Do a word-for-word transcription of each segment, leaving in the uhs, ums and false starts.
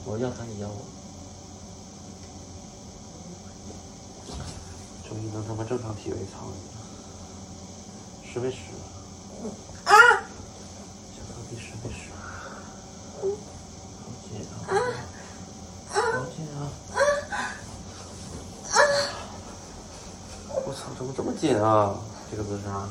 我要他，你要我。终于能他妈正常体位操了，实没实？啊！小到底实没实？好紧啊！好紧啊！我操，怎么这么紧啊？这个姿势啊！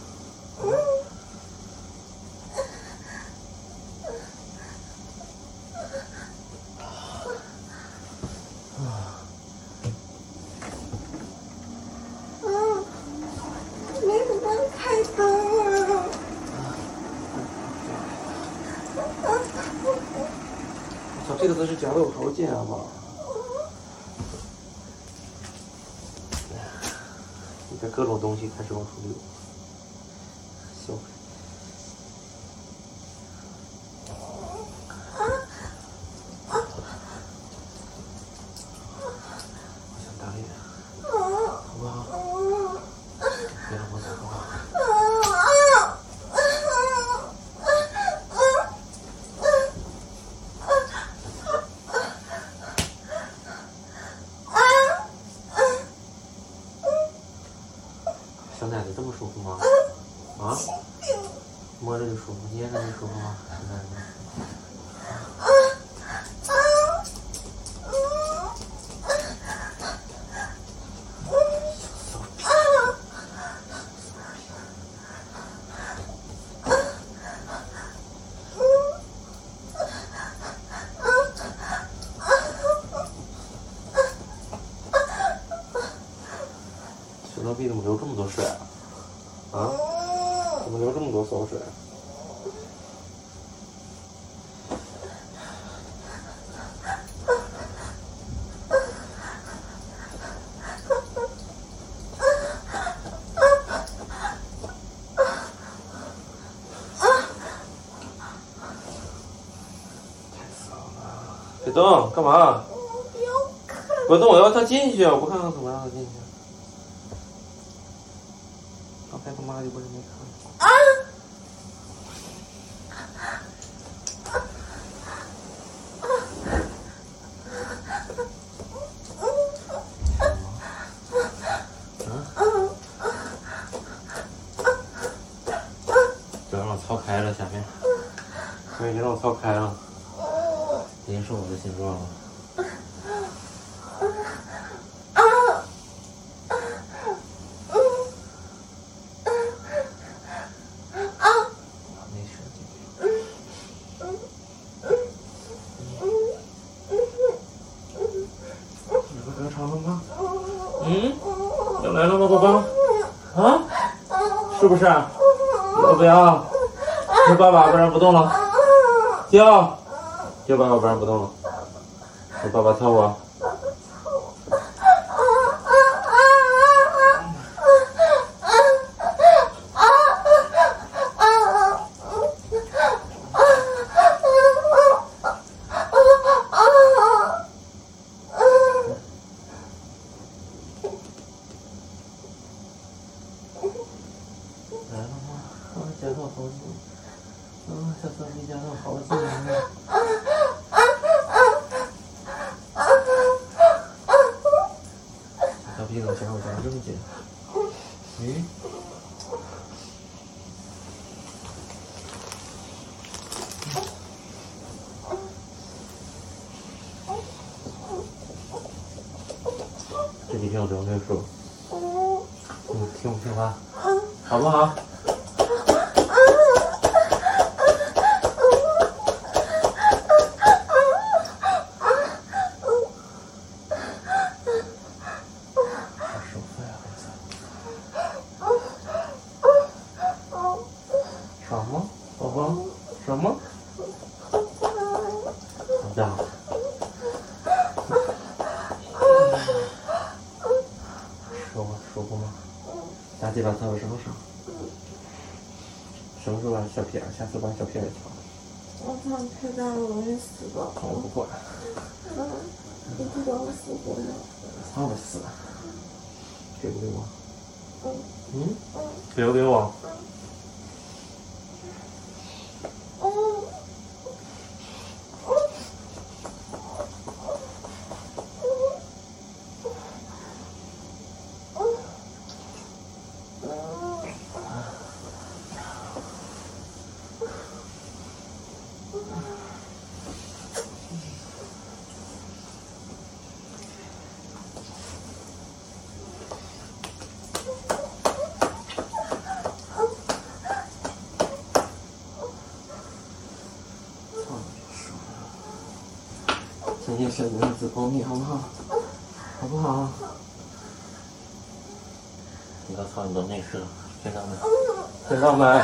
这个姿势夹的我好紧啊妈！你看各种东西开始往出流，行。我想打脸，好不好？别让我走，好不好？小奶奶这么舒服吗？啊？摸着就舒服，捏着就舒服吗？小奶奶。小骚逼怎么流这么多水啊？啊？怎么流这么多骚水？别动，干嘛？别动，我要他进去，我不看看怎么让他进去。刚才他妈就不是没看。啊！就让我操开了，下面，我已经让我操开了，已经是我的形状了。嗯，要来了吗，宝宝？啊？是不是？要不要？叫爸爸，不然不动了。叫，叫爸爸，不然不动了。叫爸爸操我。来了吗？啊，夹到好紧，啊，小骚逼夹到好紧啊！小骚逼怎么夹我夹这么紧？嗯？这几天我都没说，你听不听话？好不好？手废啊，爽吗，宝宝？爽吗？好的。舒服舒服吗？大鸡巴操了什么时候？什么时候把小屁眼？下次把小屁眼操。 我操，太大了，容易死吧？ 我不管。 嗯，你不管我死活吗？ 操我死！给不给我？ 嗯。 嗯？ 嗯。 给不给我？ 嗯。嗯。 天天小女孩子保密，好不好？好不好？你的草你都内视了，听到没？听到没？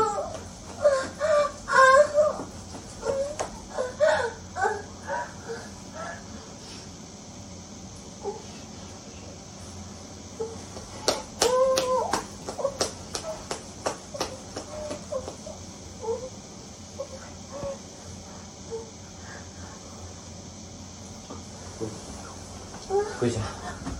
跪下。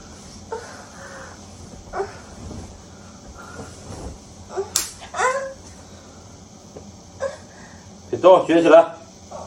别动，撅起来。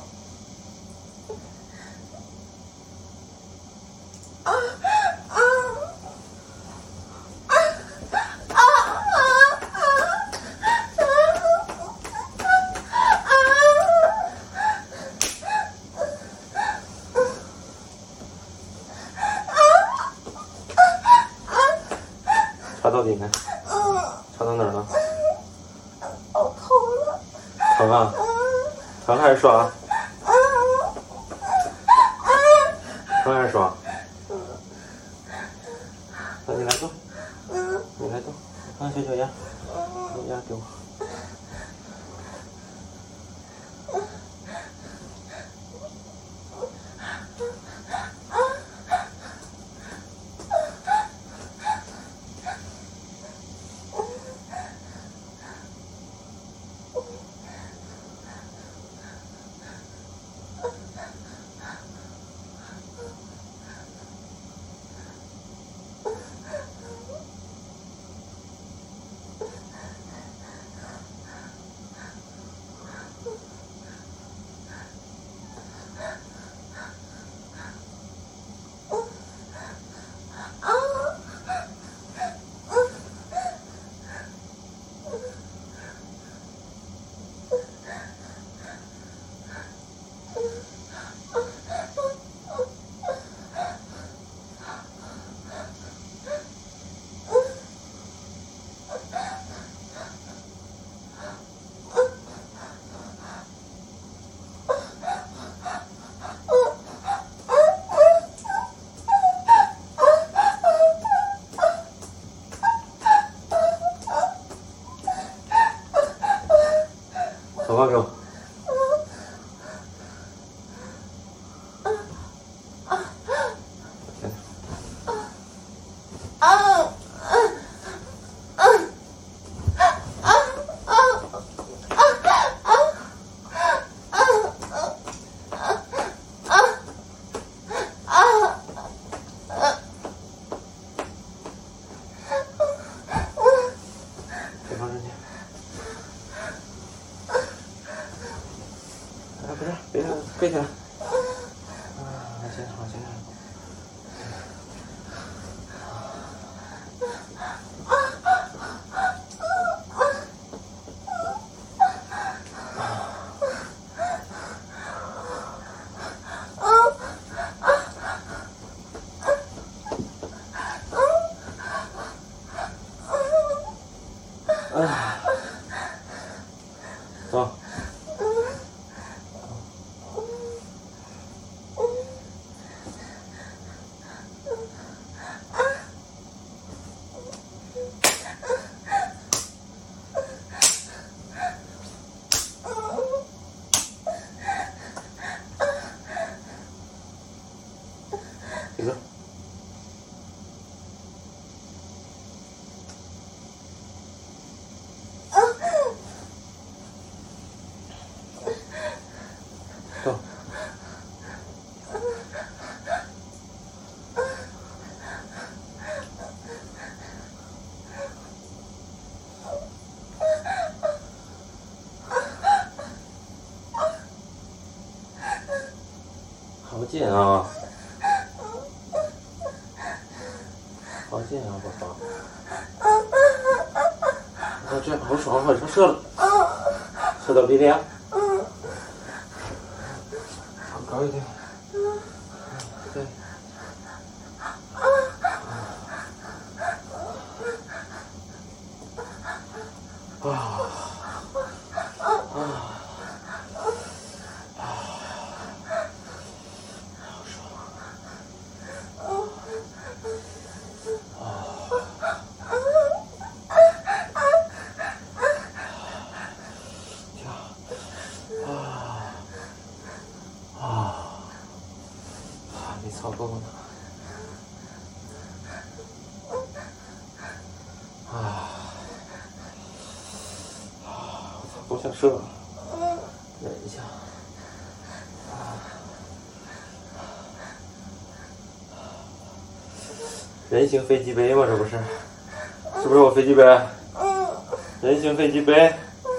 插到底没？插到哪儿了？ 好痛了。 疼啊？疼还是爽？疼还是爽？那你来动，你来动，看小脚丫，小丫给我。手放给我。别放上去。哎，不是，别跪起来。啊，往前往前啊，走。一个。走。好紧啊！好紧啊，宝宝！我这好爽，好像射了，射到鼻梁。放高一点。对。啊啊啊！好操够呢。啊！我操，都想射了。忍一下。人形飞机杯吗？这不是？是不是我飞机杯？人形飞机杯。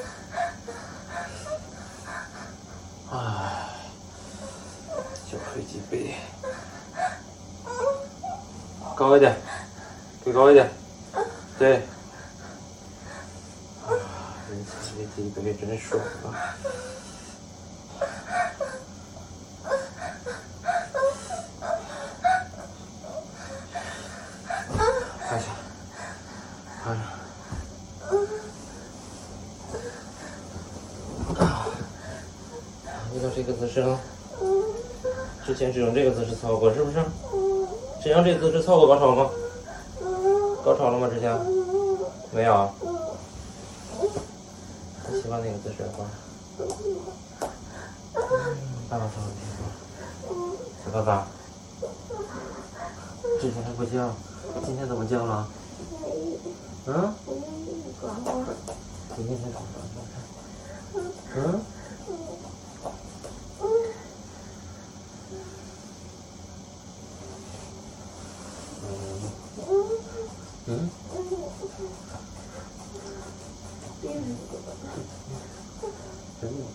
唉，小飞机杯。高一点，推高一点。对。啊，人形飞机杯真爽啊！看一下，看着。遇到这个姿势了，之前只用这个姿势操过，是不是？只用这个姿势操过高潮吗？高潮了吗？之前没有。你喜欢哪个姿势吗？爸爸操的挺好。小爸爸，之前还不叫，今天怎么叫了？嗯？今天才爽了。嗯？嗯？真的？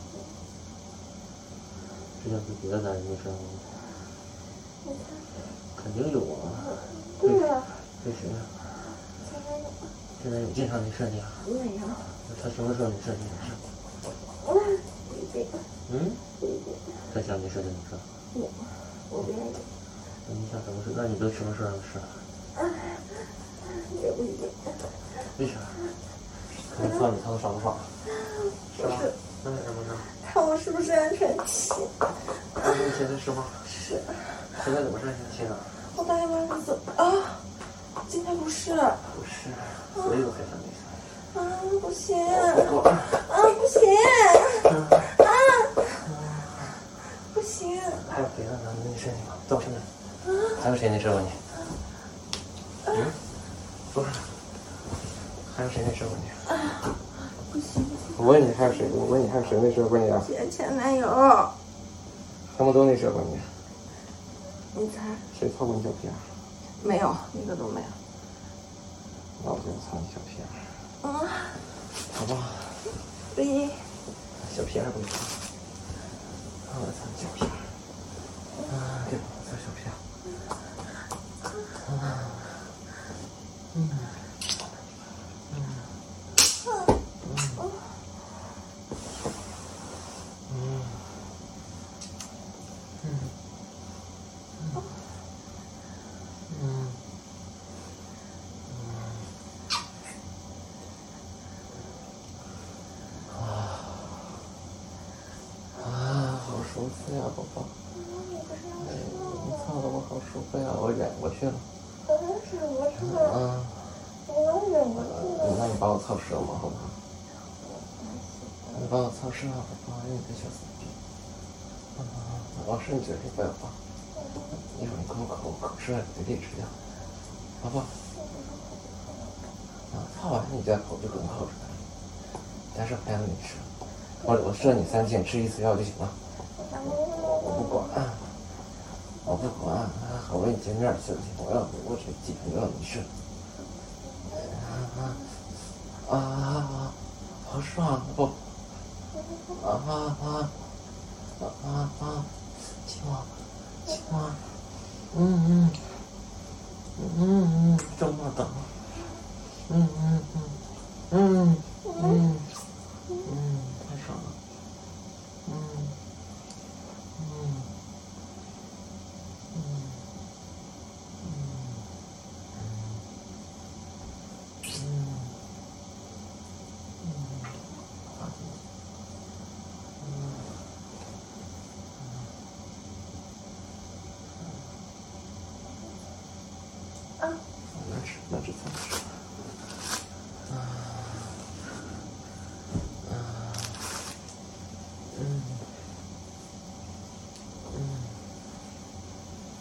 这要是别的男人没事吗？肯定有啊。对呀。对谁呀？现在有经常没事你啊？没有。他什么时候没事你没事？不一定。嗯？不一定。他想没事就没事。我，我不愿意。那你想什么事？那你都什么时候有事？也不一定。为啥？可能操你操的爽不爽？是吧？那是什么呢？ 看我是不是安全期？ 安全期的时候。 是。 现在怎么是安全期呢？ 我大姨妈是怎啊？今天不是。 不是，所以我才想没事。 啊，不行。 不管。 啊，不行。啊，不行。 还有别的男的没事吗？都是你。还有谁没射过你？嗯？不是。还有谁没射过你？ 啊，不行。 我问你还有谁？我问你还有谁没射过你啊？ 前前男友。 他们都没射过你。 你猜？ 谁操过你小屁眼？ 没有，一个都没有。 那我就操你小屁眼。 啊。 好不好？ 对。 小屁眼不操。我操你小屁眼。啊，对，我操小屁眼。啊。嗯。嗯。舒服呀，宝宝。哎，你操的我好舒服呀，我忍过去了。 我也忍过去了。 嗯。 我也忍过去了。 那你把我操折磨好不好？你把我操折磨好不好？你个小死逼。啊，往深嘴里不要放。一会儿你口口口吃了嘴里吃掉，好不好？啊，操完你再口就不用口出来了。但是还让你吃，我我射你三次，吃一次药就行了。我不管，我不管，我跟你见面行不行？我要我这几天就让你射。啊啊啊！好爽不？啊啊啊啊啊！亲我，亲我，嗯嗯嗯嗯，这么等，嗯嗯嗯嗯嗯嗯，太爽了，嗯。那只算是，啊啊，嗯嗯嗯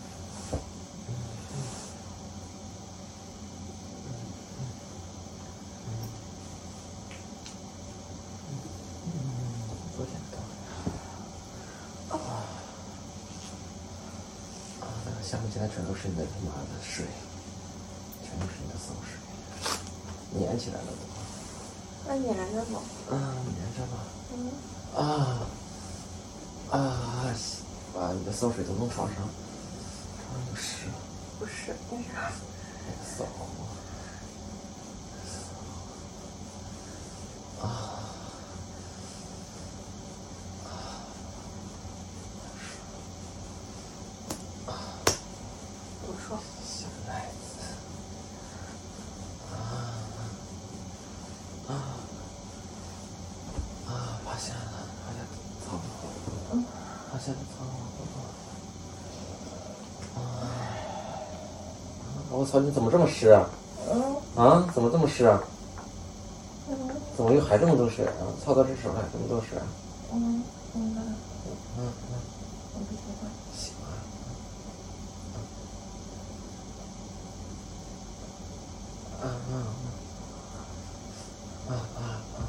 想不起来全都是你的他妈的水，全都是你的馊水，粘起来了都。 那粘着吗？ 嗯，粘着吧。 嗯。 啊啊！把你的馊水都弄床上，床上有屎。 不是，那啥。 骚货。啊。小奶子，啊啊啊！趴下了，趴下操我，趴下了操我！啊！我操！你怎么这么湿啊？ 嗯。 啊？怎么这么湿啊？ 嗯。 怎么又还这么多水啊？操到这手还这么多水啊？ 嗯嗯嗯嗯嗯。 我不喜欢。 喜欢。啊啊啊啊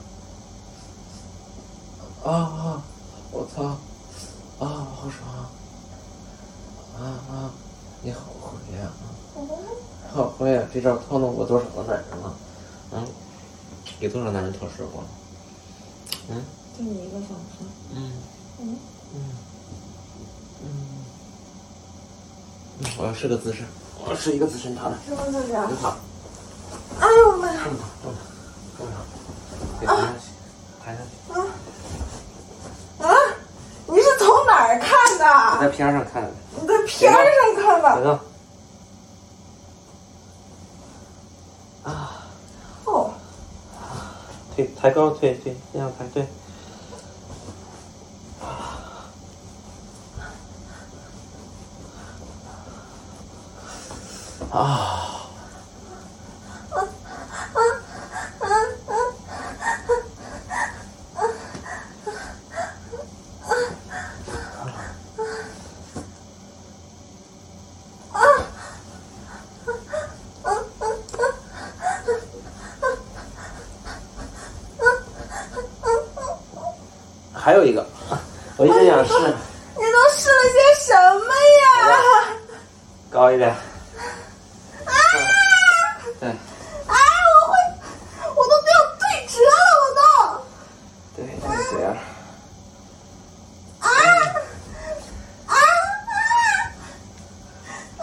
啊啊！我操！啊，好爽！啊啊！你好会呀！好会呀！这招套弄过多少个男人了？嗯，给多少男人套射过？嗯？ 就你一个小时。 嗯嗯嗯嗯嗯，我要试个姿势，我要试一个姿势，你躺着。 什么姿势啊？ 你躺。 哎呦妈呀！ 这么躺，这么躺，这么躺，别抬下去，抬下去。 啊啊！你是从哪儿看的？ 我在片上看的。 你在片上看的。 别动。啊。 哦。 腿抬高，腿腿这样抬，对。啊。还有一个，我一直想试。 你都试了些什么呀？ 高一点。 啊！ 对。 啊！我会，我都没有对折了，我都。 对，就是这样。 啊！啊！啊！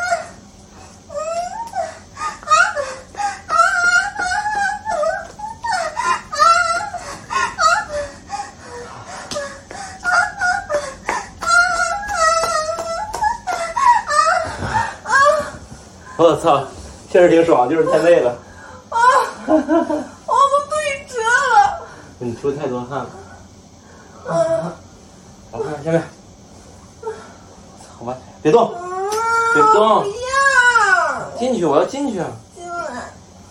我操，确实挺爽，就是太累了。 啊！我都对折了。 你出太多汗了。 啊！ 我看下面。好吧，别动，别动。 不要。 进去，我要进去啊。 进来。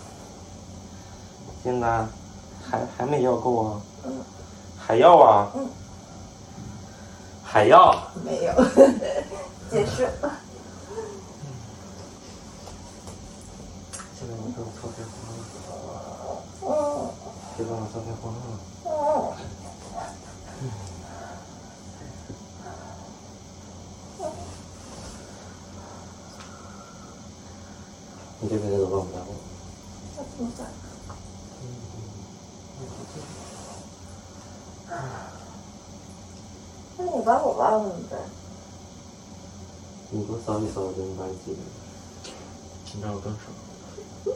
进来，还还没要够啊？ 嗯。 还要啊？ 嗯。 还要？ 没有。解释。 现在你给我搓开花了。 嗯。 别帮我搓开花了。 嗯。 嗯。你这辈子都帮不了我。 那怎么办？那你帮我吧，怎么办？ 你给我扫一扫，我就能把你记住。你让我动手。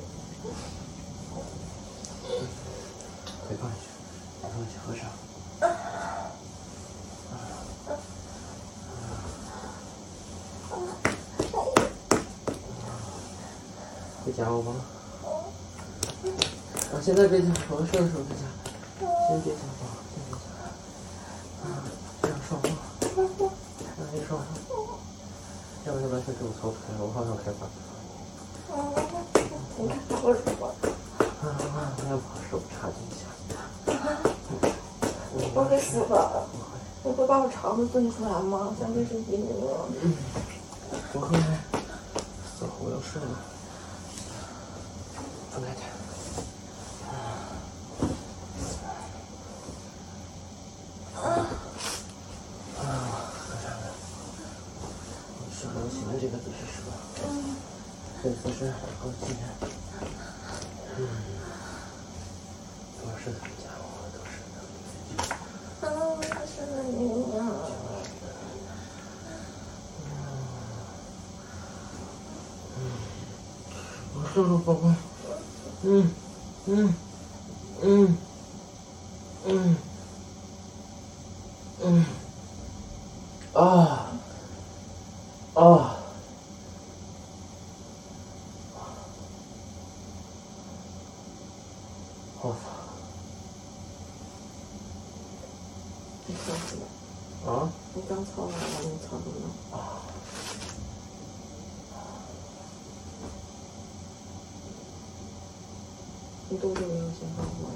别放下去，别放下去，合上。别夹我吧。啊，现在别夹，我射的时候再夹。先别夹吧，先别夹。啊，这样爽吗？让你爽吗？要不然完全给我搓开，我好想开发。 你看我什么？ 啊啊！要把手插进去。 我会死的。你会把我肠子炖出来吗？像卫生巾那样。 嗯。不会。走，我要睡了。分开点。啊啊！合上了。 是我喜欢这个姿势是吧？嗯。这个姿势好高级。嗯。都是他们家伙，都是他们自己。啊，是你呀。我收收宝宝。嗯嗯嗯嗯嗯啊啊！我操！ 你操什么？ 啊？ 你刚操完了，你操什么？ 啊！ 你多久没有先放过了？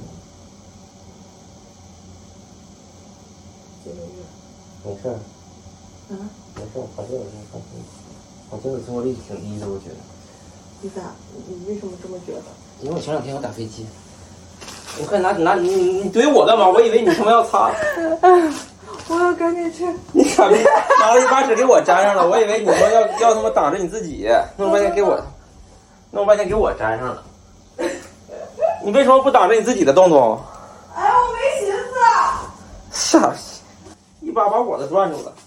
几个月？ 没事儿。 啊？ 没事儿，反正我是放心。我精子成活率挺低的，我觉得。 你咋？你为什么这么觉得？ 因为我前两天要打飞机。你快拿拿你你你怼我干嘛？我以为你他妈要擦。 我要赶紧去。 你咋没拿了一把纸给我粘上了？我以为你说要要他妈挡着你自己，弄半天给我，弄半天给我粘上了。你为什么不挡着你自己的洞洞？ 哎，我没寻思。 傻逼，一把把我的攥住了。